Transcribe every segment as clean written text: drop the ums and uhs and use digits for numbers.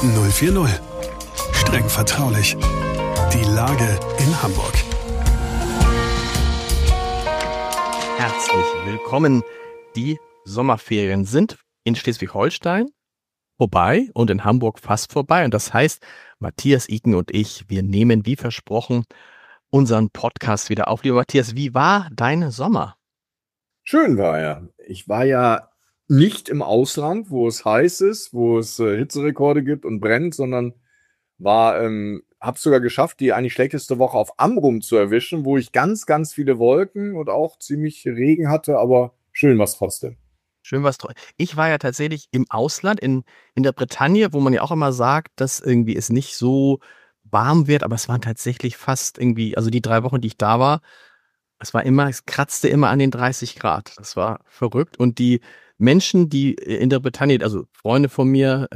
040. Streng vertraulich. Die Lage in Hamburg. Herzlich willkommen. Die Sommerferien sind in Schleswig-Holstein vorbei und in Hamburg fast vorbei. Und das heißt, Matthias Iken und ich, wir nehmen wie versprochen unseren Podcast wieder auf. Lieber Matthias, wie war dein Sommer? Schön war er. Ich war ja nicht im Ausland, wo es heiß ist, wo es Hitzerekorde gibt und brennt, sondern habe sogar geschafft, die eigentlich schlechteste Woche auf Amrum zu erwischen, wo ich ganz, ganz viele Wolken und auch ziemlich Regen hatte, aber schön war's trotzdem. Schön was. Ich war ja tatsächlich im Ausland, in der Bretagne, wo man ja auch immer sagt, dass irgendwie es nicht so warm wird, aber es waren tatsächlich fast irgendwie, also die 3 Wochen, die ich da war, es kratzte immer an den 30 Grad. Das war verrückt. Und die Menschen, die in der Bretagne, also Freunde von mir,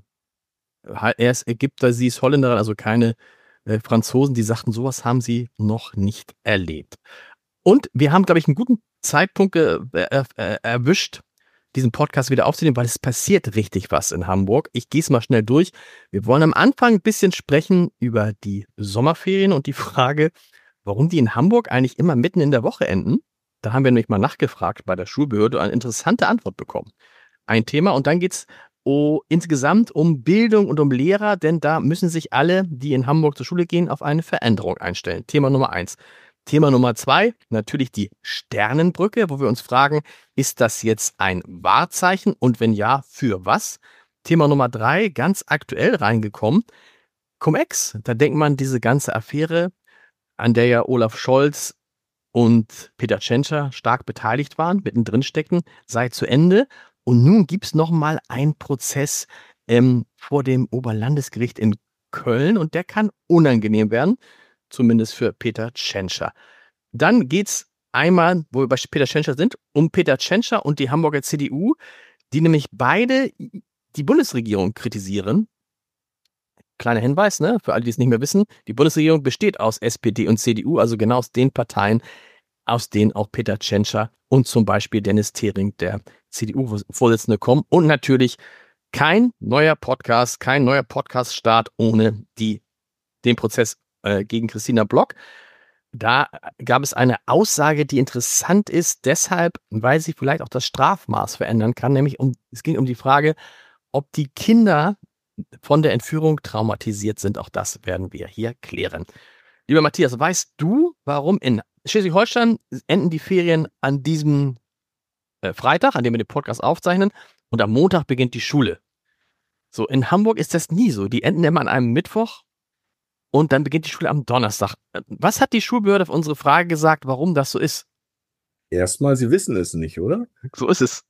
er ist Ägypter, sie ist Holländerin, also keine Franzosen, die sagten, sowas haben sie noch nicht erlebt. Und wir haben, glaube ich, einen guten Zeitpunkt erwischt, diesen Podcast wieder aufzunehmen, weil es passiert richtig was in Hamburg. Ich gehe es mal schnell durch. Wir wollen am Anfang ein bisschen sprechen über die Sommerferien und die Frage, warum die in Hamburg eigentlich immer mitten in der Woche enden. Da haben wir nämlich mal nachgefragt bei der Schulbehörde und eine interessante Antwort bekommen. Ein Thema und dann geht es insgesamt um Bildung und um Lehrer, denn da müssen sich alle, die in Hamburg zur Schule gehen, auf eine Veränderung einstellen. Thema Nummer 1. Thema Nummer 2, natürlich die Sternenbrücke, wo wir uns fragen, ist das jetzt ein Wahrzeichen und wenn ja, für was? Thema Nummer 3, ganz aktuell reingekommen, Cum-Ex. Da denkt man, diese ganze Affäre, an der ja Olaf Scholz und Peter Tschentscher stark beteiligt waren, mittendrin steckten, sei zu Ende. Und nun gibt es nochmal einen Prozess vor dem Oberlandesgericht in Köln und der kann unangenehm werden, zumindest für Peter Tschentscher. Dann geht es einmal, wo wir bei Peter Tschentscher sind, um Peter Tschentscher und die Hamburger CDU, die nämlich beide die Bundesregierung kritisieren. Kleiner Hinweis, ne, für alle, die es nicht mehr wissen, die Bundesregierung besteht aus SPD und CDU, also genau aus den Parteien, aus denen auch Peter Tschentscher und zum Beispiel Dennis Thering, der CDU-Vorsitzende, kommen. Und natürlich kein neuer Podcast-Start ohne den Prozess gegen Christina Block. Da gab es eine Aussage, die interessant ist, deshalb, weil sie vielleicht auch das Strafmaß verändern kann, nämlich es ging um die Frage, ob die Kinder von der Entführung traumatisiert sind. Auch das werden wir hier klären. Lieber Matthias, weißt du, warum in Schleswig-Holstein enden die Ferien an diesem Freitag, an dem wir den Podcast aufzeichnen, und am Montag beginnt die Schule? So, in Hamburg ist das nie so. Die enden immer an einem Mittwoch und dann beginnt die Schule am Donnerstag. Was hat die Schulbehörde auf unsere Frage gesagt, warum das so ist? Erstmal, sie wissen es nicht, oder? So ist es.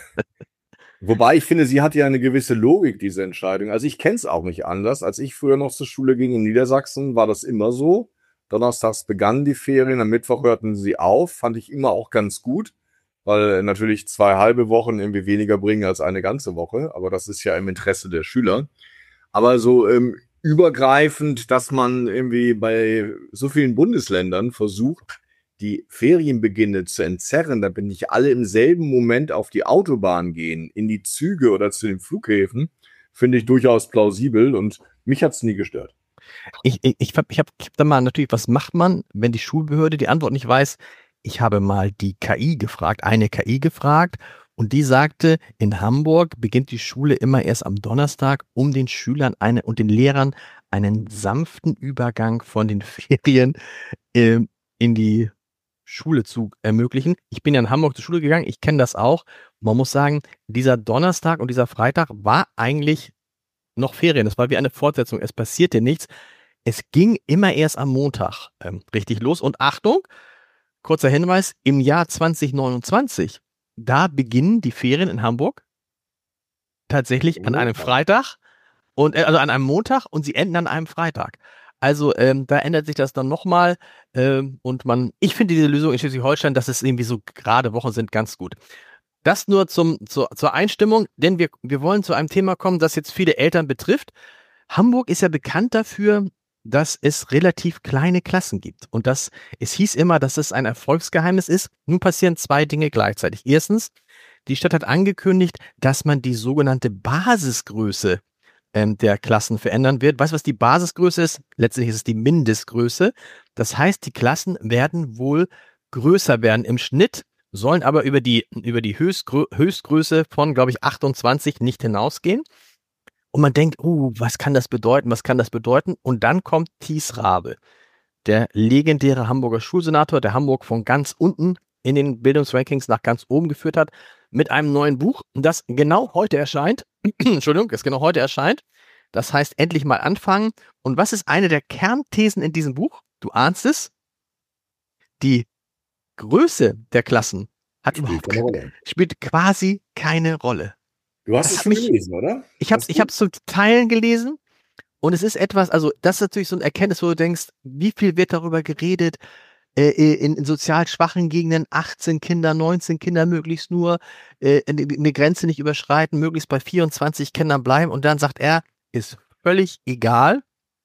Wobei ich finde, sie hat ja eine gewisse Logik, diese Entscheidung. Also ich kenne es auch nicht anders. Als ich früher noch zur Schule ging in Niedersachsen, war das immer so. Donnerstags begannen die Ferien, am Mittwoch hörten sie auf. Fand ich immer auch ganz gut, weil natürlich 2 halbe Wochen irgendwie weniger bringen als eine ganze Woche. Aber das ist ja im Interesse der Schüler. Aber so übergreifend, dass man irgendwie bei so vielen Bundesländern versucht, die Ferienbeginne zu entzerren, damit nicht alle im selben Moment auf die Autobahn gehen, in die Züge oder zu den Flughäfen, finde ich durchaus plausibel und mich hat es nie gestört. Ich hab da mal natürlich, was macht man, wenn die Schulbehörde die Antwort nicht weiß? Ich habe mal eine KI gefragt und die sagte, in Hamburg beginnt die Schule immer erst am Donnerstag, um den Schülern und den Lehrern einen sanften Übergang von den Ferien in die Schule zu ermöglichen. Ich bin ja in Hamburg zur Schule gegangen, ich kenne das auch. Man muss sagen, dieser Donnerstag und dieser Freitag war eigentlich noch Ferien. Das war wie eine Fortsetzung. Es passierte nichts. Es ging immer erst am Montag richtig los. Und Achtung, kurzer Hinweis, im Jahr 2029, da beginnen die Ferien in Hamburg tatsächlich an einem Freitag also an einem Montag und sie enden an einem Freitag. Also da ändert sich das dann nochmal und ich finde diese Lösung in Schleswig-Holstein, dass es irgendwie so gerade Wochen sind, ganz gut. Das nur zur Einstimmung, denn wir wollen zu einem Thema kommen, das jetzt viele Eltern betrifft. Hamburg ist ja bekannt dafür, dass es relativ kleine Klassen gibt und es hieß immer, dass es ein Erfolgsgeheimnis ist. Nun passieren 2 Dinge gleichzeitig. Erstens, die Stadt hat angekündigt, dass man die sogenannte Basisgröße der Klassen verändern wird. Weißt du, was die Basisgröße ist? Letztlich ist es die Mindestgröße. Das heißt, die Klassen werden wohl größer werden im Schnitt, sollen aber über die Höchstgröße von, glaube ich, 28 nicht hinausgehen. Und man denkt, was kann das bedeuten? Was kann das bedeuten? Und dann kommt Thies Rabe, der legendäre Hamburger Schulsenator, der Hamburg von ganz unten in den Bildungsrankings nach ganz oben geführt hat, mit einem neuen Buch, das genau heute erscheint. Entschuldigung, das genau heute erscheint. Das heißt, endlich mal anfangen. Und was ist eine der Kernthesen in diesem Buch? Du ahnst es. Die Größe der Klassen spielt quasi keine Rolle. Du hast es schon gelesen, oder? Ich habe es zu Teilen gelesen. Und es ist etwas, also das ist natürlich so ein Erkenntnis, wo du denkst, wie viel wird darüber geredet, in sozial schwachen Gegenden 18 Kinder, 19 Kinder möglichst nur, eine Grenze nicht überschreiten, möglichst bei 24 Kindern bleiben. Und dann sagt er, ist völlig egal,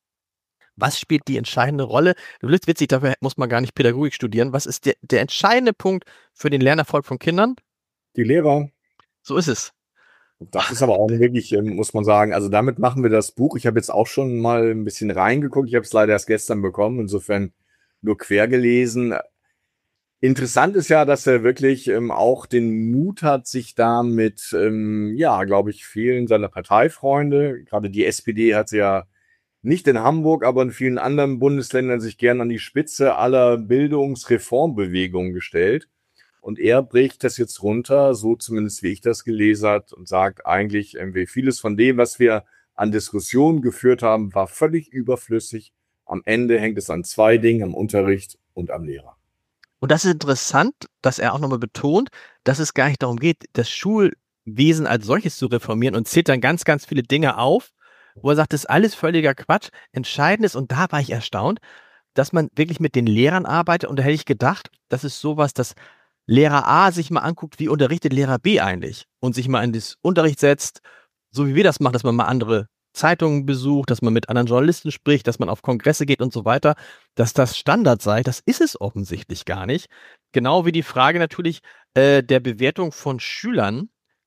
was spielt die entscheidende Rolle. Du bist witzig, dafür muss man gar nicht Pädagogik studieren. Was ist der entscheidende Punkt für den Lernerfolg von Kindern? Die Lehrer. So ist es. Das ist aber auch wirklich, muss man sagen, also damit machen wir das Buch. Ich habe jetzt auch schon mal ein bisschen reingeguckt. Ich habe es leider erst gestern bekommen, insofern nur quer gelesen. Interessant ist ja, dass er wirklich auch den Mut hat, sich da mit, glaube ich, vielen seiner Parteifreunde, gerade die SPD hat sie ja nicht in Hamburg, aber in vielen anderen Bundesländern sich gern an die Spitze aller Bildungsreformbewegungen gestellt. Und er bricht das jetzt runter, so zumindest wie ich das gelesen habe, und sagt eigentlich, vieles von dem, was wir an Diskussionen geführt haben, war völlig überflüssig. Am Ende hängt es an zwei Dingen, am Unterricht und am Lehrer. Und das ist interessant, dass er auch nochmal betont, dass es gar nicht darum geht, das Schulwesen als solches zu reformieren, und zählt dann ganz, ganz viele Dinge auf, wo er sagt, das ist alles völliger Quatsch. Entscheidend ist, und da war ich erstaunt, dass man wirklich mit den Lehrern arbeitet. Und da hätte ich gedacht, das ist sowas, dass Lehrer A sich mal anguckt, wie unterrichtet Lehrer B eigentlich, und sich mal in das Unterricht setzt, so wie wir das machen, dass man mal andere Zeitungen besucht, dass man mit anderen Journalisten spricht, dass man auf Kongresse geht und so weiter, dass das Standard sei, das ist es offensichtlich gar nicht. Genau wie die Frage natürlich der Bewertung von Schülern,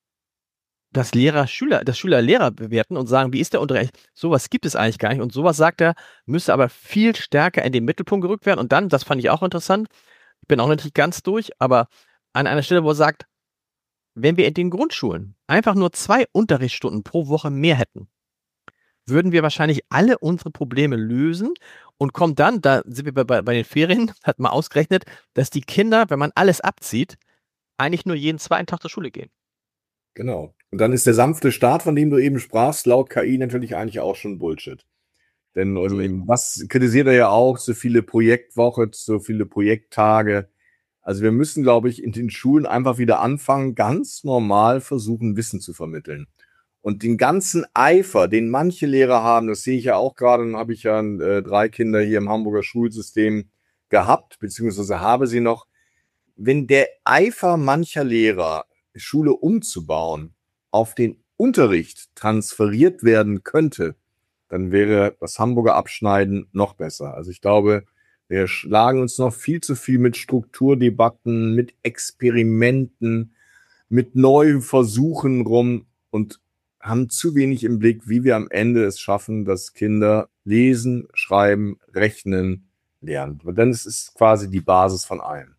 dass Schüler Lehrer bewerten und sagen, wie ist der Unterricht? Sowas gibt es eigentlich gar nicht. Und sowas, sagt er, müsste aber viel stärker in den Mittelpunkt gerückt werden. Und dann, das fand ich auch interessant, ich bin auch nicht ganz durch, aber an einer Stelle, wo er sagt, wenn wir in den Grundschulen einfach nur 2 Unterrichtsstunden pro Woche mehr hätten, würden wir wahrscheinlich alle unsere Probleme lösen, und kommt dann, da sind wir bei den Ferien, hat man ausgerechnet, dass die Kinder, wenn man alles abzieht, eigentlich nur jeden zweiten Tag zur Schule gehen. Genau. Und dann ist der sanfte Start, von dem du eben sprachst, laut KI natürlich eigentlich auch schon Bullshit. Denn was kritisiert er ja auch? So viele Projektwoche, so viele Projekttage. Also wir müssen, glaube ich, in den Schulen einfach wieder anfangen, ganz normal versuchen, Wissen zu vermitteln. Und den ganzen Eifer, den manche Lehrer haben, das sehe ich ja auch gerade, dann habe ich ja 3 Kinder hier im Hamburger Schulsystem gehabt, beziehungsweise habe sie noch. Wenn der Eifer mancher Lehrer, Schule umzubauen, auf den Unterricht transferiert werden könnte, dann wäre das Hamburger Abschneiden noch besser. Also ich glaube, wir schlagen uns noch viel zu viel mit Strukturdebatten, mit Experimenten, mit neuen Versuchen rum und haben zu wenig im Blick, wie wir am Ende es schaffen, dass Kinder lesen, schreiben, rechnen, lernen. Und dann ist es quasi die Basis von allem.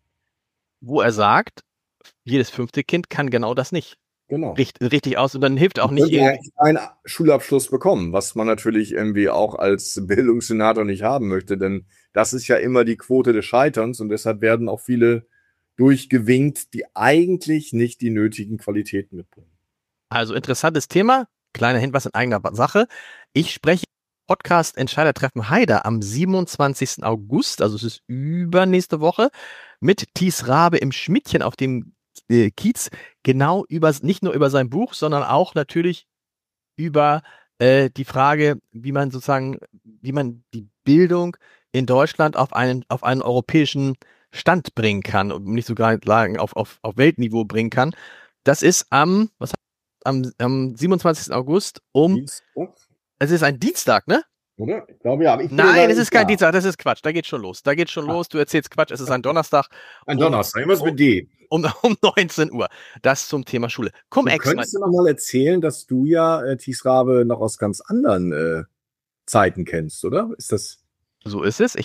Wo er sagt, jedes 5. Kind kann genau das nicht. Genau. Richtig aus, und dann hilft auch nicht einen Schulabschluss bekommen, was man natürlich irgendwie auch als Bildungssenator nicht haben möchte, denn das ist ja immer die Quote des Scheiterns, und deshalb werden auch viele durchgewinkt, die eigentlich nicht die nötigen Qualitäten mitbringen. Also interessantes Thema, kleiner Hinweis in eigener Sache. Ich spreche im Podcast Entscheidertreffen Haider am 27. August, also es ist übernächste Woche, mit Thies Rabe im Schmidtchen auf dem Kiez, genau nicht nur über sein Buch, sondern auch natürlich über die Frage, wie man die Bildung in Deutschland auf einen europäischen Stand bringen kann, um nicht sogar sagen, auf Weltniveau bringen kann. Das ist am 27. August Dienstag? Es ist ein Dienstag, ne? Oder? Ich glaube ja, aber ich bin Nein, da es ist nicht kein da. Dienstag, das ist Quatsch. Da geht schon los. Du erzählst Quatsch, es ist ein Donnerstag Ein um, Donnerstag, irgendwas um, mit D. um 19 Uhr. Das zum Thema Schule. Du Cum-Ex, könntest ja noch mal erzählen, dass du ja Thies Rabe noch aus ganz anderen Zeiten kennst, oder? Ist das? so ist es.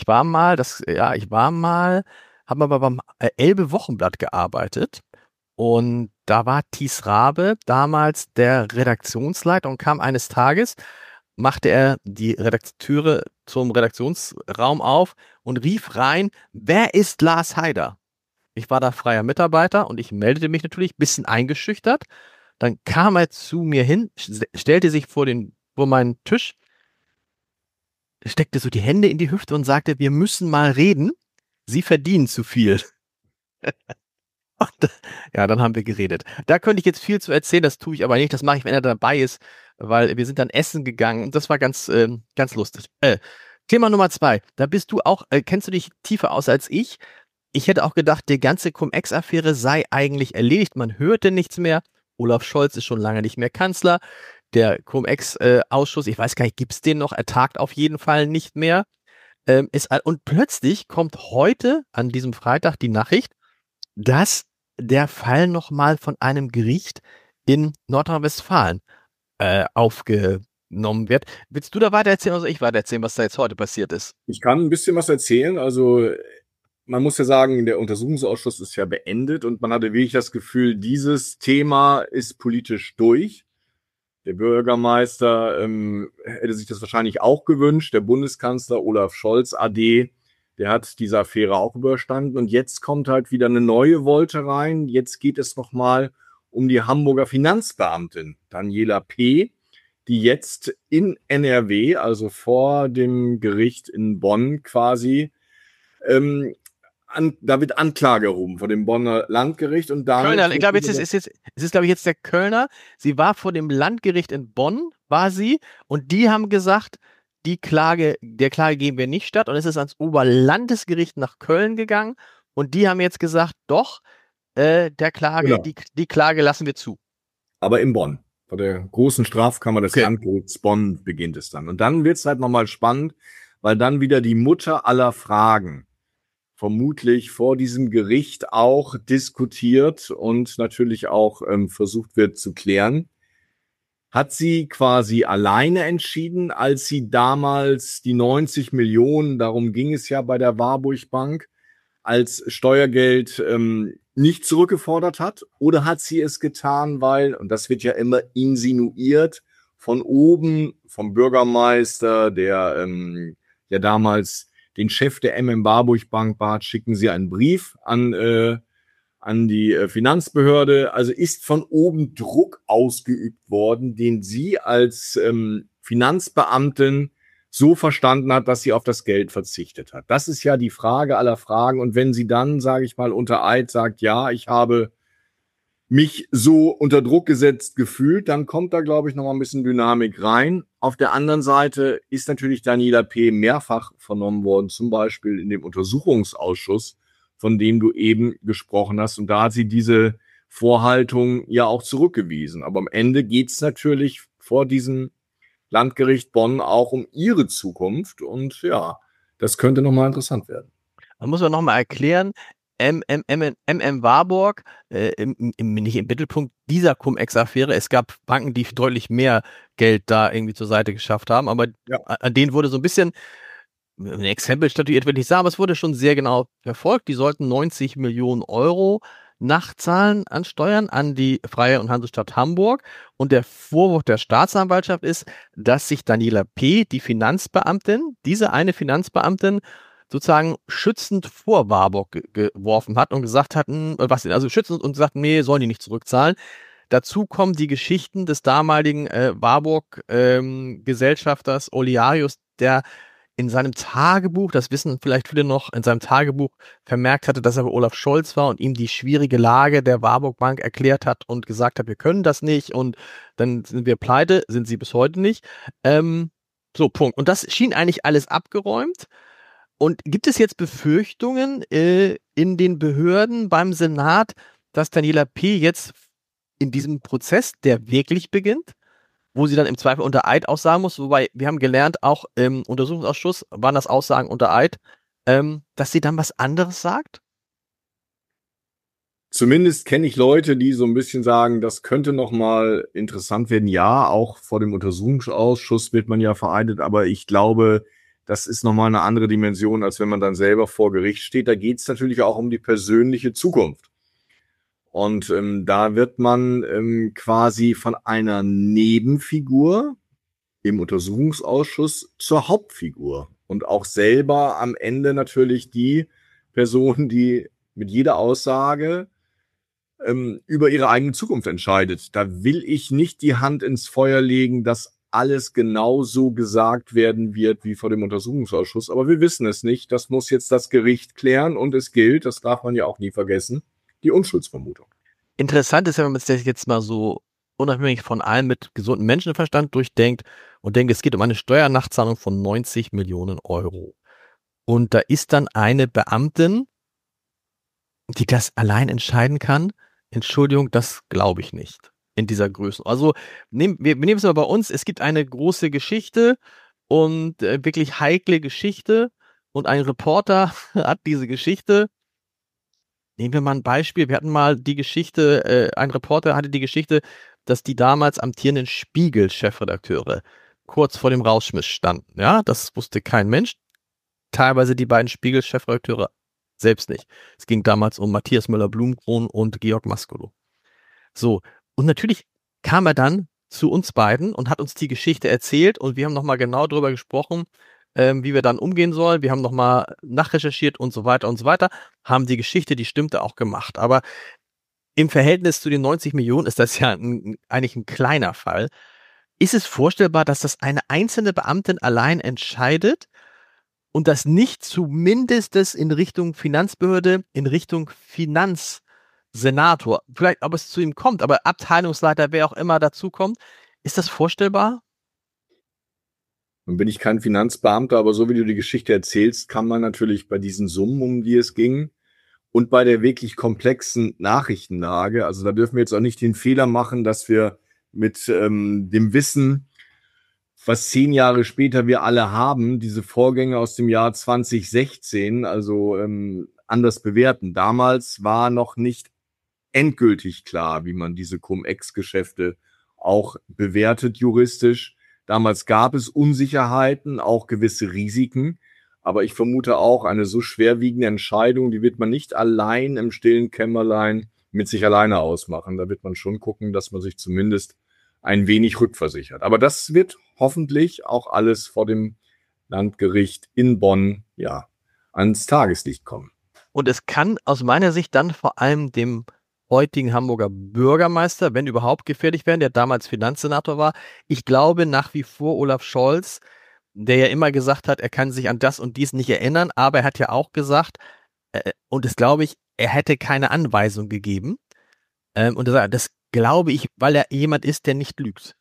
Habe aber beim Elbe-Wochenblatt gearbeitet und da war Thies Rabe damals der Redaktionsleiter und kam eines Tages, machte er die Redakteure zum Redaktionsraum auf und rief rein: Wer ist Lars Haider? Ich war da freier Mitarbeiter und ich meldete mich natürlich, bisschen eingeschüchtert. Dann kam er zu mir hin, stellte sich vor meinen Tisch, steckte so die Hände in die Hüfte und sagte: Wir müssen mal reden. Sie verdienen zu viel. Und, ja, dann haben wir geredet. Da könnte ich jetzt viel zu erzählen, das tue ich aber nicht. Das mache ich, wenn er dabei ist, weil wir sind dann essen gegangen und das war ganz lustig. Thema Nummer 2. Da bist du auch, kennst du dich tiefer aus als ich? Ich hätte auch gedacht, die ganze Cum-Ex-Affäre sei eigentlich erledigt. Man hörte nichts mehr. Olaf Scholz ist schon lange nicht mehr Kanzler. Der Cum-Ex-Ausschuss, ich weiß gar nicht, gibt es den noch? Er tagt auf jeden Fall nicht mehr. Und plötzlich kommt heute an diesem Freitag die Nachricht, dass der Fall nochmal von einem Gericht in Nordrhein-Westfalen aufgenommen wird. Willst du da weiter erzählen oder soll ich weiter erzählen, was da jetzt heute passiert ist? Ich kann ein bisschen was erzählen. Also man muss ja sagen, der Untersuchungsausschuss ist ja beendet und man hatte wirklich das Gefühl, dieses Thema ist politisch durch. Der Bürgermeister hätte sich das wahrscheinlich auch gewünscht. Der Bundeskanzler Olaf Scholz AD, der hat diese Affäre auch überstanden. Und jetzt kommt halt wieder eine neue Wolte rein. Jetzt geht es nochmal um die Hamburger Finanzbeamtin Daniela P., die jetzt in NRW, also vor dem Gericht in Bonn quasi, da wird Anklage erhoben vor dem Bonner Landgericht und damit. Kölner, ich glaube, glaube ich, jetzt der Kölner. Sie war vor dem Landgericht in Bonn, war sie, und die haben gesagt, der Klage geben wir nicht statt, und es ist ans Oberlandesgericht nach Köln gegangen und die haben jetzt gesagt, doch, Genau. die Klage lassen wir zu. Aber in Bonn. Vor der großen Strafkammer des Landgerichts Bonn beginnt es dann. Und dann wird es halt nochmal spannend, weil dann wieder die Mutter aller Fragen vermutlich vor diesem Gericht auch diskutiert und natürlich auch versucht wird zu klären. Hat sie quasi alleine entschieden, als sie damals die 90 Millionen, darum ging es ja bei der Warburg Bank, als Steuergeld nicht zurückgefordert hat? Oder hat sie es getan, weil, und das wird ja immer insinuiert, von oben, vom Bürgermeister, der ja damals den Chef der Warburg Bank bat, schicken Sie einen Brief an die Finanzbehörde. Also ist von oben Druck ausgeübt worden, den sie als Finanzbeamtin so verstanden hat, dass sie auf das Geld verzichtet hat. Das ist ja die Frage aller Fragen. Und wenn sie dann, sage ich mal, unter Eid sagt, ja, ich habe mich so unter Druck gesetzt gefühlt, dann kommt da, glaube ich, noch mal ein bisschen Dynamik rein. Auf der anderen Seite ist natürlich Daniela P. mehrfach vernommen worden, zum Beispiel in dem Untersuchungsausschuss, von dem du eben gesprochen hast. Und da hat sie diese Vorhaltung ja auch zurückgewiesen. Aber am Ende geht es natürlich vor diesem Landgericht Bonn auch um ihre Zukunft. Und ja, das könnte nochmal interessant werden. Man muss noch mal erklären, Warburg nicht im Mittelpunkt dieser Cum-Ex-Affäre. Es gab Banken, die deutlich mehr Geld da irgendwie zur Seite geschafft haben, aber ja, an denen wurde so ein bisschen ein Exempel statuiert, will ich sagen, aber es wurde schon sehr genau verfolgt. Die sollten 90 Millionen Euro nachzahlen an Steuern an die Freie und Hansestadt Hamburg. Und der Vorwurf der Staatsanwaltschaft ist, dass sich Daniela P., die Finanzbeamtin, diese eine Finanzbeamtin, sozusagen schützend vor Warburg geworfen hat und gesagt hat, schützend und gesagt, nee, sollen die nicht zurückzahlen. Dazu kommen die Geschichten des damaligen Warburg-Gesellschafters Olearius, der in seinem Tagebuch, das wissen vielleicht viele noch, in seinem Tagebuch vermerkt hatte, dass er bei Olaf Scholz war und ihm die schwierige Lage der Warburg Bank erklärt hat und gesagt hat, wir können das nicht und dann sind wir pleite, sind sie bis heute nicht. So, Punkt. Und das schien eigentlich alles abgeräumt. Und gibt es jetzt Befürchtungen in den Behörden beim Senat, dass Daniela P. jetzt in diesem Prozess, der wirklich beginnt, wo sie dann im Zweifel unter Eid aussagen muss, wobei wir haben gelernt, auch im Untersuchungsausschuss waren das Aussagen unter Eid, dass sie dann was anderes sagt? Zumindest kenne ich Leute, die so ein bisschen sagen, das könnte noch mal interessant werden. Ja, auch vor dem Untersuchungsausschuss wird man ja vereidigt, aber ich glaube, das ist noch mal 'ne andere Dimension, als wenn man dann selber vor Gericht steht. Da geht's natürlich auch um die persönliche Zukunft. Und, da wird man, quasi von einer Nebenfigur im Untersuchungsausschuss zur Hauptfigur und auch selber am Ende natürlich die Person, die mit jeder Aussage über ihre eigene Zukunft entscheidet. Da will ich nicht die Hand ins Feuer legen, dass alles genauso gesagt werden wird wie vor dem Untersuchungsausschuss. Aber wir wissen es nicht. Das muss jetzt das Gericht klären und es gilt, das darf man ja auch nie vergessen, die Unschuldsvermutung. Interessant ist ja, wenn man sich jetzt mal so unabhängig von allem mit gesundem Menschenverstand durchdenkt und denkt, es geht um eine Steuernachzahlung von 90 Millionen Euro. Und da ist dann eine Beamtin, die das allein entscheiden kann. Entschuldigung, das glaube ich nicht in dieser Größe. Also wir nehmen es mal bei uns, es gibt eine große Geschichte und wirklich heikle Geschichte und ein Reporter hat diese Geschichte. Nehmen wir mal ein Beispiel. Wir hatten mal die Geschichte, ein Reporter hatte die Geschichte, dass die damals amtierenden Spiegel-Chefredakteure kurz vor dem Rausschmiss standen. Ja, das wusste kein Mensch. Teilweise die beiden Spiegel-Chefredakteure selbst nicht. Es ging damals um Matthias Müller-Blumenkron und Georg Maskolo. So, und natürlich kam er dann zu uns beiden und hat uns die Geschichte erzählt und wir haben nochmal genau darüber gesprochen, wie wir dann umgehen sollen. Wir haben nochmal nachrecherchiert und so weiter, haben die Geschichte, die stimmte, auch gemacht. Aber im Verhältnis zu den 90 Millionen ist das ja eigentlich ein kleiner Fall. Ist es vorstellbar, dass das eine einzelne Beamtin allein entscheidet und das nicht zumindest in Richtung Finanzbehörde, in Richtung Finanzsenator, vielleicht ob es zu ihm kommt, aber Abteilungsleiter, wer auch immer dazu kommt, ist das vorstellbar? Nun bin ich kein Finanzbeamter, aber so wie du die Geschichte erzählst, kann man natürlich bei diesen Summen, um die es ging, und bei der wirklich komplexen Nachrichtenlage, also da dürfen wir jetzt auch nicht den Fehler machen, dass wir mit dem Wissen, was 10 Jahre später wir alle haben, diese Vorgänge aus dem Jahr 2016, also anders bewerten. Damals war noch nicht endgültig klar, wie man diese Cum-Ex-Geschäfte auch bewertet juristisch. Damals gab es Unsicherheiten, auch gewisse Risiken. Aber ich vermute auch, eine so schwerwiegende Entscheidung, die wird man nicht allein im stillen Kämmerlein mit sich alleine ausmachen. Da wird man schon gucken, dass man sich zumindest ein wenig rückversichert. Aber das wird hoffentlich auch alles vor dem Landgericht in Bonn, ja, ans Tageslicht kommen. Und es kann aus meiner Sicht dann vor allem dem heutigen Hamburger Bürgermeister, wenn überhaupt, gefährlich werden, der damals Finanzsenator war. Ich glaube nach wie vor Olaf Scholz, der ja immer gesagt hat, er kann sich an das und dies nicht erinnern, aber er hat ja auch gesagt, und das glaube ich, er hätte keine Anweisung gegeben. Und das glaube ich, weil er jemand ist, der nicht lügt.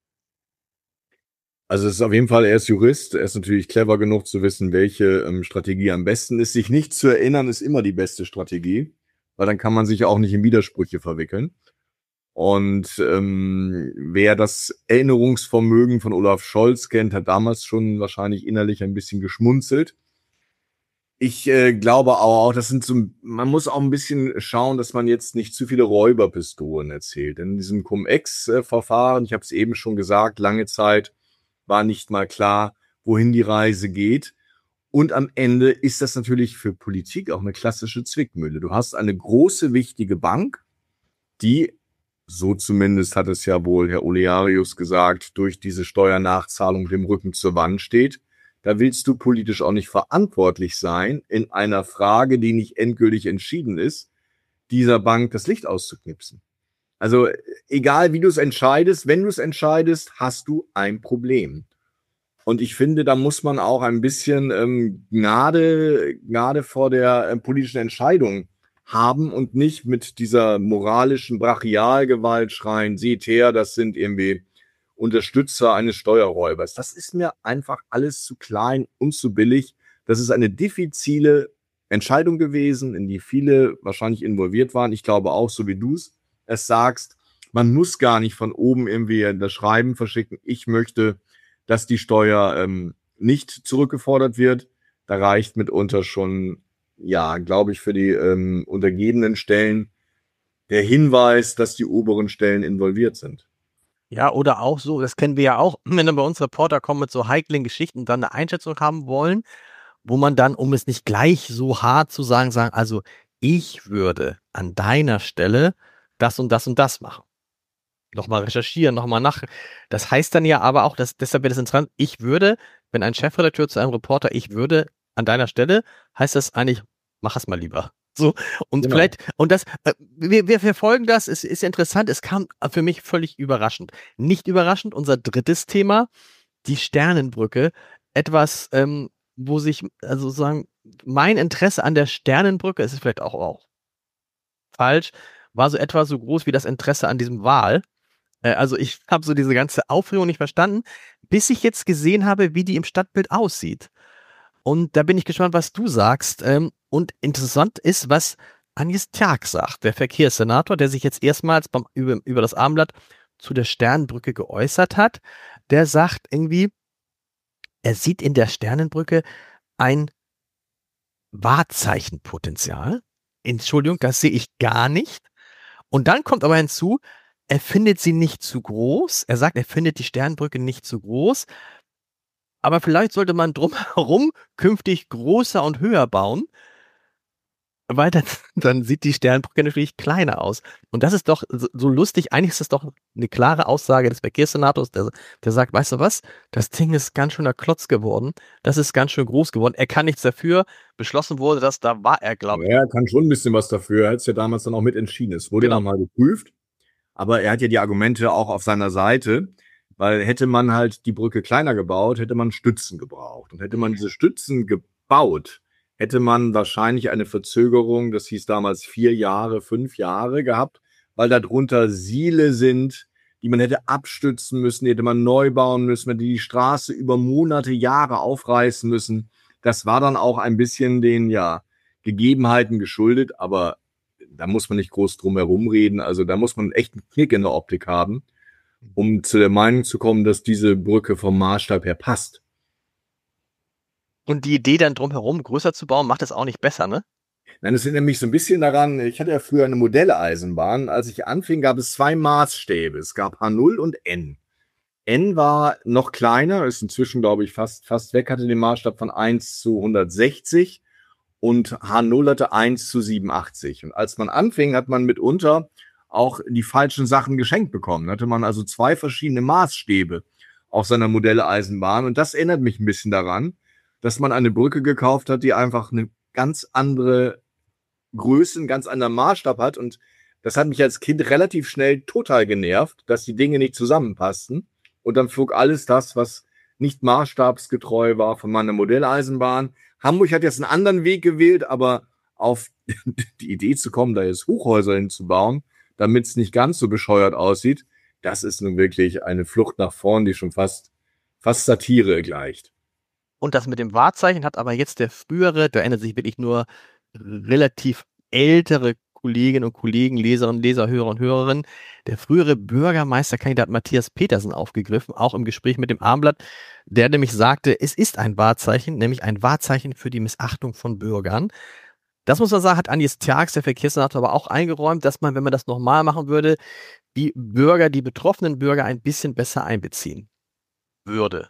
Also es ist auf jeden Fall, er ist Jurist, er ist natürlich clever genug zu wissen, welche Strategie am besten ist. Sich nicht zu erinnern, ist immer die beste Strategie, weil dann kann man sich auch nicht in Widersprüche verwickeln. Und wer das Erinnerungsvermögen von Olaf Scholz kennt, hat damals schon wahrscheinlich innerlich ein bisschen geschmunzelt. Ich glaube auch, das sind so, man muss auch ein bisschen schauen, dass man jetzt nicht zu viele Räuberpistolen erzählt. Denn in diesem Cum-Ex-Verfahren, ich habe es eben schon gesagt, lange Zeit war nicht mal klar, wohin die Reise geht. Und am Ende ist das natürlich für Politik auch eine klassische Zwickmühle. Du hast eine große, wichtige Bank, die, so zumindest hat es ja wohl Herr Olearius gesagt, durch diese Steuernachzahlung mit dem Rücken zur Wand steht. Da willst du politisch auch nicht verantwortlich sein, in einer Frage, die nicht endgültig entschieden ist, dieser Bank das Licht auszuknipsen. Also egal, wie du es entscheidest, wenn du es entscheidest, hast du ein Problem. Und ich finde, da muss man auch ein bisschen Gnade vor der politischen Entscheidung haben und nicht mit dieser moralischen Brachialgewalt schreien, seht her, das sind irgendwie Unterstützer eines Steuerräubers. Das ist mir einfach alles zu klein und zu billig. Das ist eine diffizile Entscheidung gewesen, in die viele wahrscheinlich involviert waren. Ich glaube auch, so wie du es sagst, Man muss gar nicht von oben irgendwie das Schreiben verschicken. Ich möchte, dass die Steuer nicht zurückgefordert wird. Da reicht mitunter schon, ja, glaube ich, für die untergebenen Stellen der Hinweis, dass die oberen Stellen involviert sind. Ja, oder auch so, das kennen wir ja auch, wenn dann bei uns Reporter kommen mit so heiklen Geschichten und dann eine Einschätzung haben wollen, wo man dann, um es nicht gleich so hart zu sagen, also ich würde an deiner Stelle das und das machen. Nochmal recherchieren, nochmal nach. Das heißt dann ja aber auch, deshalb wäre das interessant, ich würde, wenn ein Chefredakteur zu einem Reporter, ich würde an deiner Stelle, heißt das eigentlich, mach es mal lieber. So, und Genau. vielleicht, und das, wir verfolgen das, es ist interessant, es kam für mich völlig überraschend. Nicht überraschend, unser drittes Thema, die Sternenbrücke, etwas, wo sich, also sagen, mein Interesse an der Sternenbrücke, es ist vielleicht auch falsch, war so etwa so groß wie das Interesse an diesem Wal. Also ich habe so diese ganze Aufregung nicht verstanden, bis ich jetzt gesehen habe, wie die im Stadtbild aussieht. Und da bin ich gespannt, was du sagst. Und interessant ist, was Agnes Tjark sagt, der Verkehrssenator, der sich jetzt erstmals über das Abendblatt zu der Sternenbrücke geäußert hat. Der sagt irgendwie, er sieht in der Sternenbrücke ein Wahrzeichenpotenzial. Entschuldigung, das sehe ich gar nicht. Und dann kommt aber hinzu, er findet sie nicht zu groß. Er sagt, er findet die Sternenbrücke nicht zu groß. Aber vielleicht sollte man drumherum künftig größer und höher bauen, weil dann sieht die Sternenbrücke natürlich kleiner aus. Und das ist doch so lustig. Eigentlich ist das doch eine klare Aussage des Verkehrssenators, der sagt, weißt du was, das Ding ist ganz schöner Klotz geworden. Das ist ganz schön groß geworden. Er kann nichts dafür. Beschlossen wurde, dass da war er, glaube ich. Ja, er kann schon ein bisschen was dafür. Er hat es ja damals dann auch mit entschieden. Es wurde Genau. nochmal geprüft. Aber er hat ja die Argumente auch auf seiner Seite, weil hätte man halt die Brücke kleiner gebaut, hätte man Stützen gebraucht. Und hätte man diese Stützen gebaut, hätte man wahrscheinlich eine Verzögerung, das hieß damals 4 Jahre, 5 Jahre gehabt, weil darunter Siele sind, die man hätte abstützen müssen, die hätte man neu bauen müssen, man hätte die Straße über Monate, Jahre aufreißen müssen. Das war dann auch ein bisschen den, ja, Gegebenheiten geschuldet, aber da muss man nicht groß drum herum reden. Also da muss man echt einen Knick in der Optik haben, um zu der Meinung zu kommen, dass diese Brücke vom Maßstab her passt. Und die Idee dann drumherum größer zu bauen, macht es auch nicht besser, ne? Nein, es erinnert mich so ein bisschen daran, ich hatte ja früher eine Modelleisenbahn. Als ich anfing, gab es 2 Maßstäbe. Es gab H0 und N. N war noch kleiner, ist inzwischen, glaube ich, fast weg, hatte den Maßstab von 1:160 und H0 hatte 1:87. Und als man anfing, hat man mitunter auch die falschen Sachen geschenkt bekommen. Da hatte man also 2 verschiedene Maßstäbe auf seiner Modelleisenbahn. Und das erinnert mich ein bisschen daran, dass man eine Brücke gekauft hat, die einfach eine ganz andere Größe, einen ganz anderen Maßstab hat. Und das hat mich als Kind relativ schnell total genervt, dass die Dinge nicht zusammenpassten. Und dann flog alles das, was nicht maßstabsgetreu war, von meiner Modelleisenbahn. Hamburg hat jetzt einen anderen Weg gewählt, aber auf die Idee zu kommen, da jetzt Hochhäuser hinzubauen, damit es nicht ganz so bescheuert aussieht, das ist nun wirklich eine Flucht nach vorn, die schon fast Satire gleicht. Und das mit dem Wahrzeichen hat aber jetzt der frühere, da ändert sich wirklich nur relativ ältere Kolleginnen und Kollegen, Leserinnen und Leser, Hörer und Hörerinnen, der frühere Bürgermeisterkandidat Matthias Petersen aufgegriffen, auch im Gespräch mit dem Abendblatt, der nämlich sagte, es ist ein Wahrzeichen, nämlich ein Wahrzeichen für die Missachtung von Bürgern. Das muss man sagen, hat Agnes Tjark, der Verkehrssenator, aber auch eingeräumt, dass man, wenn man das nochmal machen würde, die Bürger, die betroffenen Bürger ein bisschen besser einbeziehen würde.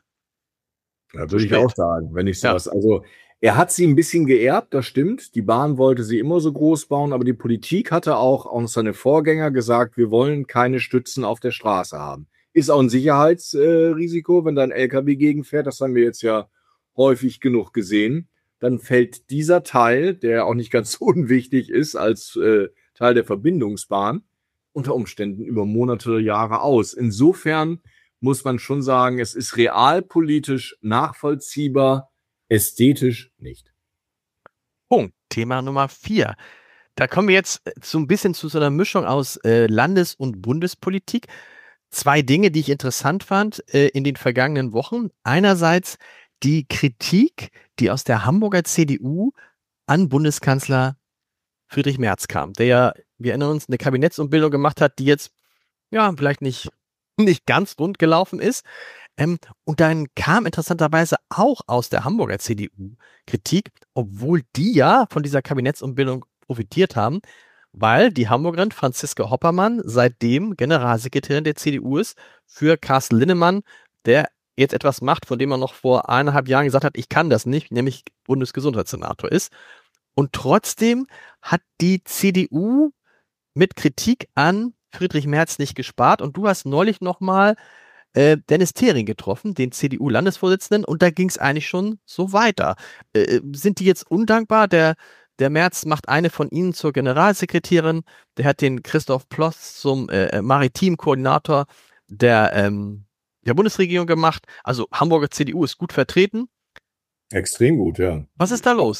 Ja, würde ich auch sagen, wenn ich sowas. Ja. Also er hat sie ein bisschen geerbt, das stimmt. Die Bahn wollte sie immer so groß bauen, aber die Politik hatte auch seine Vorgänger gesagt, wir wollen keine Stützen auf der Straße haben. Ist auch ein Sicherheitsrisiko, wenn da ein LKW gegenfährt. Das haben wir jetzt ja häufig genug gesehen. Dann fällt dieser Teil, der auch nicht ganz so unwichtig ist als Teil der Verbindungsbahn, unter Umständen über Monate oder Jahre aus. Insofern muss man schon sagen, es ist realpolitisch nachvollziehbar, ästhetisch nicht. Punkt. Thema Nummer 4. Da kommen wir jetzt so ein bisschen zu so einer Mischung aus Landes- und Bundespolitik. 2 Dinge, die ich interessant fand in den vergangenen Wochen. Einerseits die Kritik, die aus der Hamburger CDU an Bundeskanzler Friedrich Merz kam, der ja, wir erinnern uns, eine Kabinettsumbildung gemacht hat, die jetzt ja, vielleicht nicht ganz rund gelaufen ist. Und dann kam interessanterweise auch aus der Hamburger CDU Kritik, obwohl die ja von dieser Kabinettsumbildung profitiert haben, weil die Hamburgerin Franziska Hoppermann seitdem Generalsekretärin der CDU ist für Carsten Linnemann, der jetzt etwas macht, von dem er noch vor 1,5 Jahren gesagt hat, ich kann das nicht, nämlich Bundesgesundheitssenator ist. Und trotzdem hat die CDU mit Kritik an Friedrich Merz nicht gespart. Und du hast neulich nochmal Dennis Thering getroffen, den CDU-Landesvorsitzenden, und da ging es eigentlich schon so weiter. Sind die jetzt undankbar? Der Merz macht eine von ihnen zur Generalsekretärin, der hat den Christoph Ploss zum Maritimkoordinator der Bundesregierung gemacht. Also Hamburger CDU ist gut vertreten. Extrem gut, ja. Was ist da los?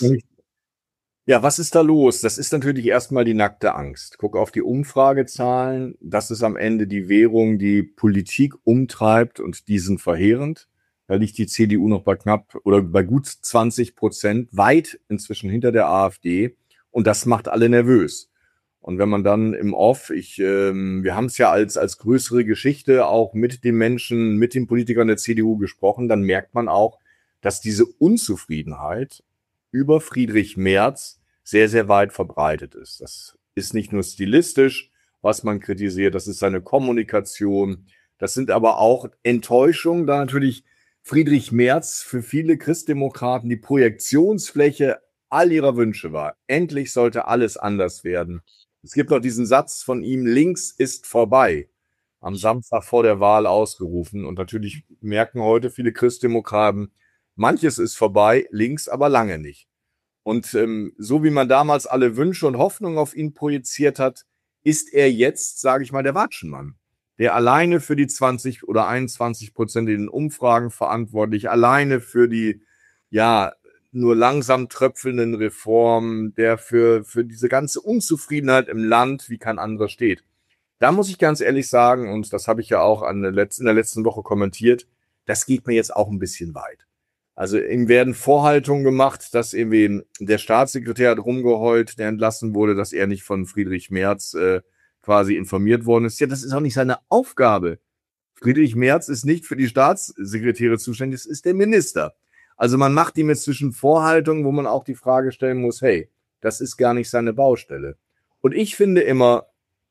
Ja, was ist da los? Das ist natürlich erstmal die nackte Angst. Guck auf die Umfragezahlen. Das ist am Ende die Währung, die Politik umtreibt, und die sind verheerend. Da liegt die CDU noch bei knapp oder bei gut 20%, weit inzwischen hinter der AfD. Und das macht alle nervös. Und wenn man dann im Off, wir haben es ja als größere Geschichte auch mit den Menschen, mit den Politikern der CDU gesprochen, dann merkt man auch, dass diese Unzufriedenheit über Friedrich Merz sehr, sehr weit verbreitet ist. Das ist nicht nur stilistisch, was man kritisiert, das ist seine Kommunikation. Das sind aber auch Enttäuschungen, da natürlich Friedrich Merz für viele Christdemokraten die Projektionsfläche all ihrer Wünsche war. Endlich sollte alles anders werden. Es gibt noch diesen Satz von ihm, links ist vorbei, am Samstag vor der Wahl ausgerufen. Und natürlich merken heute viele Christdemokraten, manches ist vorbei, links aber lange nicht. Und so wie man damals alle Wünsche und Hoffnungen auf ihn projiziert hat, ist er jetzt, sage ich mal, der Watschenmann, der alleine für die 20 oder 21% in den Umfragen verantwortlich, alleine für die, ja, nur langsam tröpfelnden Reformen, der für diese ganze Unzufriedenheit im Land wie kein anderer steht. Da muss ich ganz ehrlich sagen, und das habe ich ja auch in der letzten Woche kommentiert, das geht mir jetzt auch ein bisschen weit. Also ihm werden Vorhaltungen gemacht, dass irgendwie der Staatssekretär hat rumgeheult, der entlassen wurde, dass er nicht von Friedrich Merz quasi informiert worden ist. Ja, das ist auch nicht seine Aufgabe. Friedrich Merz ist nicht für die Staatssekretäre zuständig, das ist der Minister. Also man macht ihm jetzt zwischen Vorhaltungen, wo man auch die Frage stellen muss, hey, das ist gar nicht seine Baustelle. Und ich finde immer,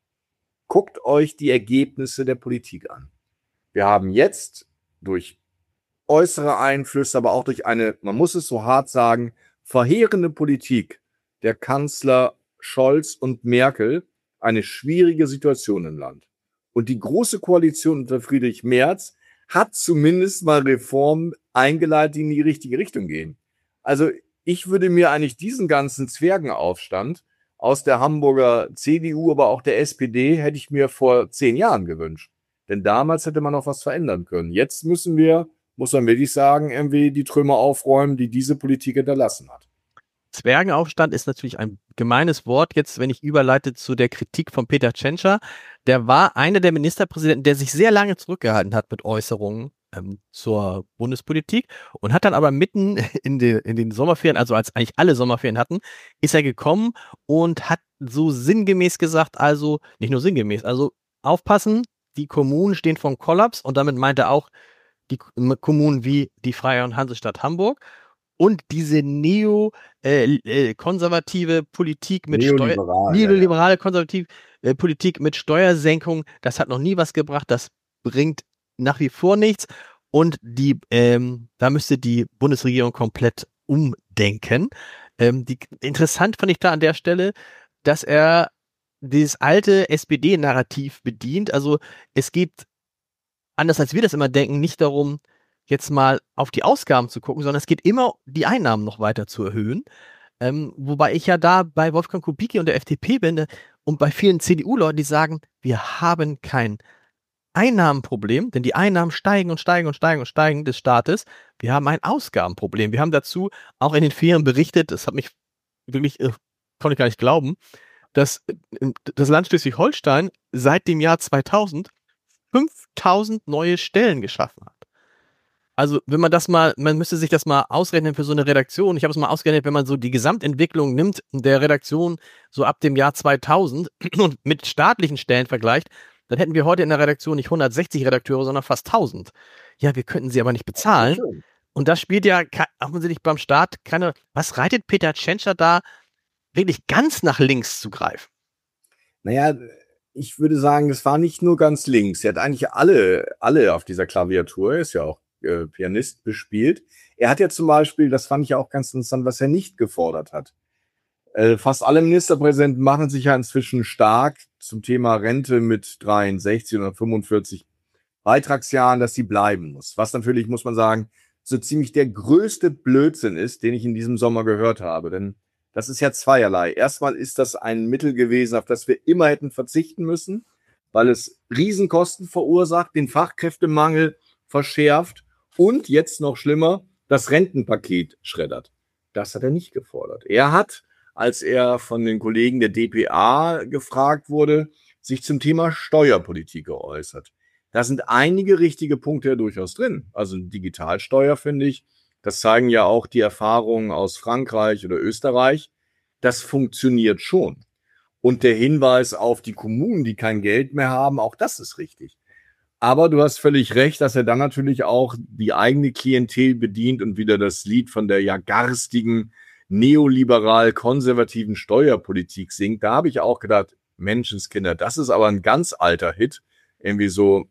guckt euch die Ergebnisse der Politik an. Wir haben jetzt durch äußere Einflüsse, aber auch durch eine, man muss es so hart sagen, verheerende Politik der Kanzler Scholz und Merkel eine schwierige Situation im Land. Und die Große Koalition unter Friedrich Merz hat zumindest mal Reformen eingeleitet, die in die richtige Richtung gehen. Also ich würde mir eigentlich diesen ganzen Zwergenaufstand aus der Hamburger CDU, aber auch der SPD, hätte ich mir vor 10 Jahren gewünscht. Denn damals hätte man noch was verändern können. Jetzt muss man wirklich sagen, irgendwie die Trümmer aufräumen, die diese Politik hinterlassen hat. Zwergenaufstand ist natürlich ein gemeines Wort. Jetzt, wenn ich überleite zu der Kritik von Peter Tschentscher, der war einer der Ministerpräsidenten, der sich sehr lange zurückgehalten hat mit Äußerungen zur Bundespolitik und hat dann aber mitten in den Sommerferien, also als eigentlich alle Sommerferien hatten, ist er gekommen und hat so sinngemäß gesagt, also nicht nur sinngemäß, also aufpassen, die Kommunen stehen vor Kollaps, und damit meint er auch die Kommunen wie die Freie und Hansestadt Hamburg. Und diese konservative Politik mit neoliberale konservative Politik mit Steuersenkung, das hat noch nie was gebracht, das bringt nach wie vor nichts, und da müsste die Bundesregierung komplett umdenken. Interessant fand ich da an der Stelle, dass er dieses alte SPD-Narrativ bedient. Also es geht, anders als wir das immer denken, nicht darum, jetzt mal auf die Ausgaben zu gucken, sondern es geht immer, die Einnahmen noch weiter zu erhöhen. Wobei ich ja da bei Wolfgang Kubicki und der FDP bin und bei vielen CDU-Leuten, die sagen, wir haben kein Einnahmenproblem, denn die Einnahmen steigen und steigen und steigen und steigen des Staates. Wir haben ein Ausgabenproblem. Wir haben dazu auch in den Ferien berichtet, das hat mich wirklich, konnte ich gar nicht glauben, dass das Land Schleswig-Holstein seit dem Jahr 2000 5000 neue Stellen geschaffen hat. Also wenn man müsste sich das mal ausrechnen für so eine Redaktion. Ich habe es mal ausgerechnet, wenn man so die Gesamtentwicklung nimmt der Redaktion so ab dem Jahr 2000 und mit staatlichen Stellen vergleicht, dann hätten wir heute in der Redaktion nicht 160 Redakteure, sondern fast 1000. Ja, wir könnten sie aber nicht bezahlen. Und das spielt ja offensichtlich beim Staat keine. Was reitet Peter Tschentscher da, wirklich ganz nach links zu greifen? Naja, ich würde sagen, das war nicht nur ganz links. Er hat eigentlich alle auf dieser Klaviatur, er ist ja auch Pianist, bespielt. Er hat ja zum Beispiel, das fand ich auch ganz interessant, was er nicht gefordert hat. Fast alle Ministerpräsidenten machen sich ja inzwischen stark zum Thema Rente mit 63 oder 45 Beitragsjahren, dass sie bleiben muss. Was natürlich, muss man sagen, so ziemlich der größte Blödsinn ist, den ich in diesem Sommer gehört habe. Denn das ist ja zweierlei. Erstmal ist das ein Mittel gewesen, auf das wir immer hätten verzichten müssen, weil es Riesenkosten verursacht, den Fachkräftemangel verschärft und jetzt noch schlimmer, das Rentenpaket schreddert. Das hat er nicht gefordert. Er hat, als er von den Kollegen der dpa gefragt wurde, sich zum Thema Steuerpolitik geäußert. Da sind einige richtige Punkte ja durchaus drin. Also Digitalsteuer, finde ich, das zeigen ja auch die Erfahrungen aus Frankreich oder Österreich. Das funktioniert schon. Und der Hinweis auf die Kommunen, die kein Geld mehr haben, auch das ist richtig. Aber du hast völlig recht, dass er dann natürlich auch die eigene Klientel bedient und wieder das Lied von der ja garstigen, neoliberal-konservativen Steuerpolitik singt. Da habe ich auch gedacht, Menschenskinder, das ist aber ein ganz alter Hit. Irgendwie so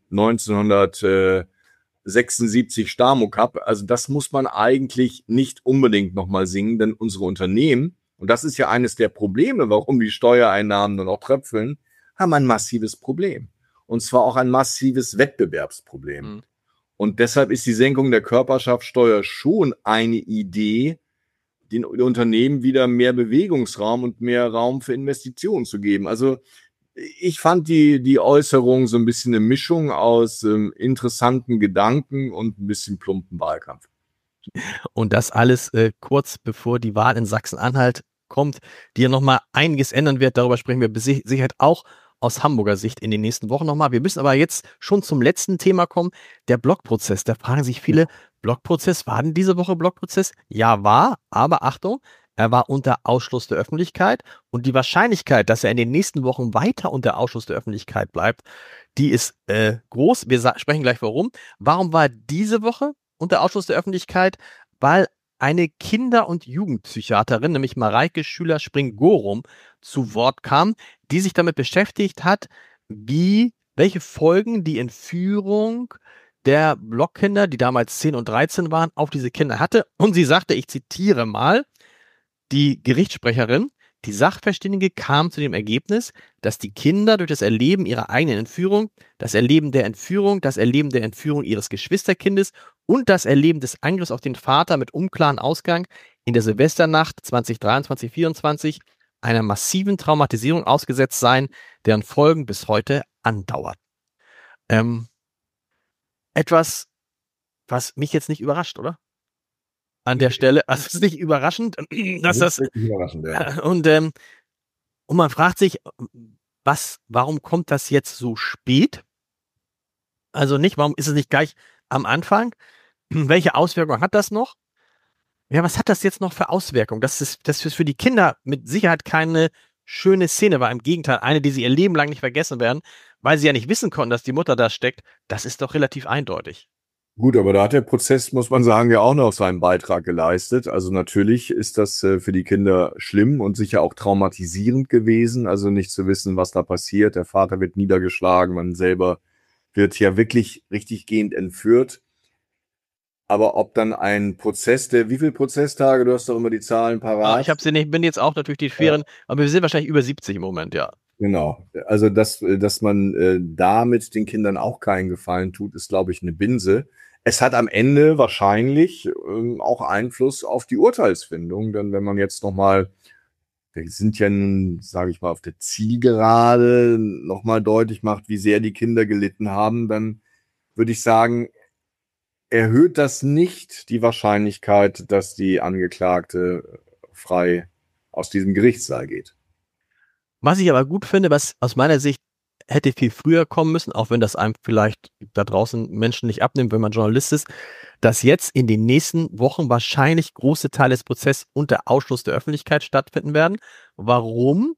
1976 Stamokap. Also das muss man eigentlich nicht unbedingt nochmal singen, denn unsere Unternehmen, und das ist ja eines der Probleme, warum die Steuereinnahmen nur noch tröpfeln, haben ein massives Problem. Und zwar auch ein massives Wettbewerbsproblem. Mhm. Und deshalb ist die Senkung der Körperschaftsteuer schon eine Idee, den Unternehmen wieder mehr Bewegungsraum und mehr Raum für Investitionen zu geben. Also ich fand die Äußerung so ein bisschen eine Mischung aus interessanten Gedanken und ein bisschen plumpen Wahlkampf. Und das alles kurz bevor die Wahl in Sachsen-Anhalt kommt, die ja nochmal einiges ändern wird. Darüber sprechen wir mit Sicherheit auch aus Hamburger Sicht in den nächsten Wochen nochmal. Wir müssen aber jetzt schon zum letzten Thema kommen, der Blockprozess. Da fragen sich viele, Blockprozess, war denn diese Woche Blockprozess? Ja, war, aber Achtung, er war unter Ausschluss der Öffentlichkeit und die Wahrscheinlichkeit, dass er in den nächsten Wochen weiter unter Ausschluss der Öffentlichkeit bleibt, die ist groß. Wir sprechen gleich warum. Warum war diese Woche unter Ausschluss der Öffentlichkeit? Weil eine Kinder- und Jugendpsychiaterin, nämlich Mareike Schüler-Spring-Gorum, zu Wort kam, die sich damit beschäftigt hat, welche Folgen die Entführung der Blockkinder, die damals 10 und 13 waren, auf diese Kinder hatte. Und sie sagte, ich zitiere mal, die Gerichtssprecherin, die Sachverständige kam zu dem Ergebnis, dass die Kinder durch das Erleben ihrer eigenen Entführung, das Erleben der Entführung ihres Geschwisterkindes und das Erleben des Angriffs auf den Vater mit unklaren Ausgang in der Silvesternacht 2023/24 einer massiven Traumatisierung ausgesetzt seien, deren Folgen bis heute andauern. Etwas, was mich jetzt nicht überrascht, oder? An der Stelle, also es ist nicht überraschend, dass das überraschend, ja. Und man fragt sich, warum kommt das jetzt so spät? Also nicht, warum ist es nicht gleich am Anfang? Welche Auswirkungen hat das noch? Ja, was hat das jetzt noch für Auswirkungen? Das ist für die Kinder mit Sicherheit keine schöne Szene war. Im Gegenteil, eine, die sie ihr Leben lang nicht vergessen werden, weil sie ja nicht wissen konnten, dass die Mutter da steckt. Das ist doch relativ eindeutig. Gut, aber da hat der Prozess, muss man sagen, ja auch noch seinen Beitrag geleistet. Also natürlich ist das für die Kinder schlimm und sicher auch traumatisierend gewesen. Also nicht zu wissen, was da passiert. Der Vater wird niedergeschlagen, man selber wird ja wirklich richtiggehend entführt. Aber ob dann ein Prozess, wie viele Prozesstage? Du hast doch immer die Zahlen parat. Ich habe sie nicht, bin jetzt auch natürlich die Ferien, ja. Aber wir sind wahrscheinlich über 70 im Moment, ja. Genau. Also, dass man damit den Kindern auch keinen Gefallen tut, ist, glaube ich, eine Binse. Es hat am Ende wahrscheinlich auch Einfluss auf die Urteilsfindung, denn wenn man jetzt nochmal, wir sind ja nun, sage ich mal, auf der Zielgerade, nochmal deutlich macht, wie sehr die Kinder gelitten haben, dann würde ich sagen, erhöht das nicht die Wahrscheinlichkeit, dass die Angeklagte frei aus diesem Gerichtssaal geht. Was ich aber gut finde, was aus meiner Sicht hätte viel früher kommen müssen, auch wenn das einem vielleicht da draußen Menschen nicht abnimmt, wenn man Journalist ist, dass jetzt in den nächsten Wochen wahrscheinlich große Teile des Prozesses unter Ausschluss der Öffentlichkeit stattfinden werden. Warum?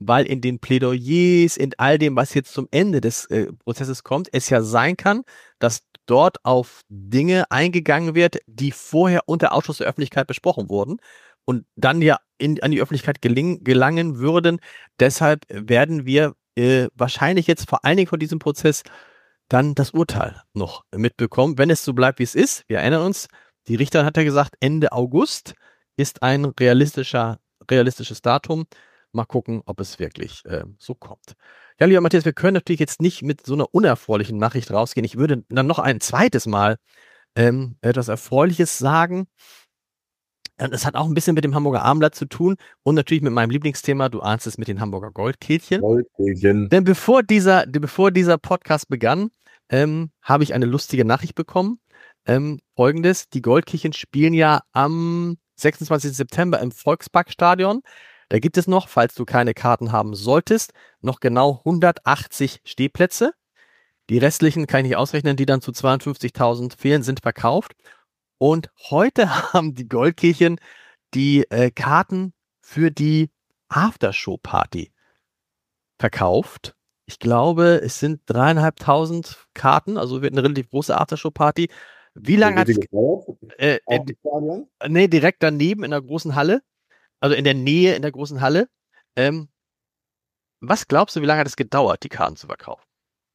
weil in den Plädoyers, in all dem, was jetzt zum Ende des Prozesses kommt, es ja sein kann, dass dort auf Dinge eingegangen wird, die vorher unter Ausschluss der Öffentlichkeit besprochen wurden und dann ja an die Öffentlichkeit gelangen würden. Deshalb werden wir wahrscheinlich jetzt vor allen Dingen von diesem Prozess dann das Urteil noch mitbekommen, wenn es so bleibt, wie es ist. Wir erinnern uns, die Richterin hat ja gesagt, Ende August ist ein realistisches Datum. Mal gucken, ob es wirklich so kommt. Ja, lieber Matthias, wir können natürlich jetzt nicht mit so einer unerfreulichen Nachricht rausgehen. Ich würde dann noch ein zweites Mal etwas Erfreuliches sagen. Es hat auch ein bisschen mit dem Hamburger Abendblatt zu tun und natürlich mit meinem Lieblingsthema, du ahnst es, mit den Hamburger Goldkehlchen. Denn bevor dieser Podcast begann, habe ich eine lustige Nachricht bekommen. Folgendes, die Goldkehlchen spielen ja am 26. September im Volksparkstadion. Da gibt es noch, falls du keine Karten haben solltest, noch genau 180 Stehplätze. Die restlichen kann ich nicht ausrechnen, die dann zu 52.000 fehlen, sind verkauft. Und heute haben die Goldkehlchen die Karten für die Aftershow-Party verkauft. Ich glaube, es sind 3.500 Karten, also wird eine relativ große Aftershow-Party. Wie lange hat es gedauert? Nee, direkt daneben in der großen Halle. Also in der Nähe in der großen Halle. Was glaubst du, wie lange hat es gedauert, die Karten zu verkaufen?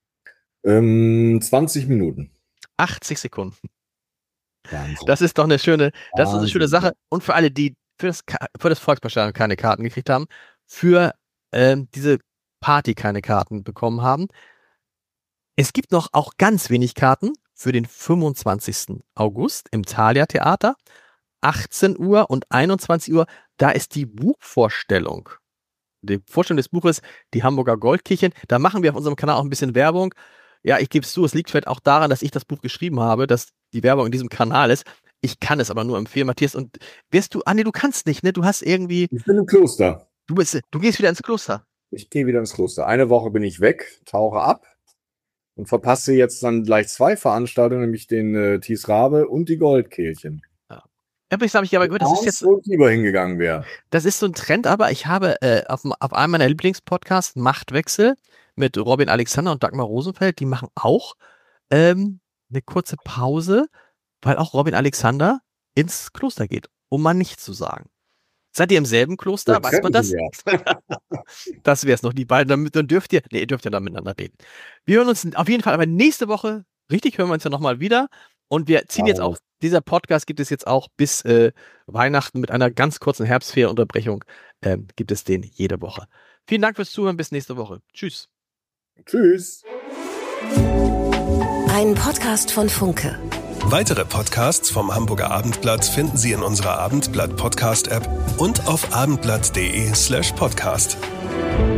20 Minuten. 80 Sekunden. Wahnsinn. Das ist doch eine schöne Sache. Und für alle, die für das Volksparkstadion keine Karten gekriegt haben, für diese Party keine Karten bekommen haben. Es gibt noch auch ganz wenig Karten für den 25. August im Thalia Theater. 18 Uhr und 21 Uhr, da ist die Buchvorstellung. Die Vorstellung des Buches, die Hamburger Goldkehlchen. Da machen wir auf unserem Kanal auch ein bisschen Werbung. Ja, ich gebe es zu, es liegt vielleicht auch daran, dass ich das Buch geschrieben habe, dass die Werbung in diesem Kanal ist. Ich kann es aber nur empfehlen, Matthias. Und du kannst nicht, ne? Du hast irgendwie... Ich bin im Kloster. Du gehst wieder ins Kloster. Ich gehe wieder ins Kloster. Eine Woche bin ich weg, tauche ab und verpasse jetzt dann gleich 2 Veranstaltungen, nämlich den Thies Rabe und die Goldkehlchen. Übrigens habe ich aber gehört, das ist jetzt... Wo ich lieber hingegangen wäre. Das ist so ein Trend, aber ich habe auf einem meiner Lieblingspodcasts, Machtwechsel, mit Robin Alexander und Dagmar Rosenfeld, die machen auch eine kurze Pause, weil auch Robin Alexander ins Kloster geht, um mal nichts zu sagen. Seid ihr im selben Kloster? Weiß man das? Das wäre es noch, die beiden. Dann dürft ihr dann miteinander reden. Wir hören uns auf jeden Fall aber nächste Woche, richtig, hören wir uns ja nochmal wieder. Und wir ziehen jetzt auch, dieser Podcast gibt es jetzt auch bis Weihnachten mit einer ganz kurzen Herbstferienunterbrechung, gibt es den jede Woche. Vielen Dank fürs Zuhören, bis nächste Woche. Tschüss. Tschüss. Ein Podcast von Funke. Weitere Podcasts vom Hamburger Abendblatt finden Sie in unserer Abendblatt Podcast App und auf abendblatt.de/podcast.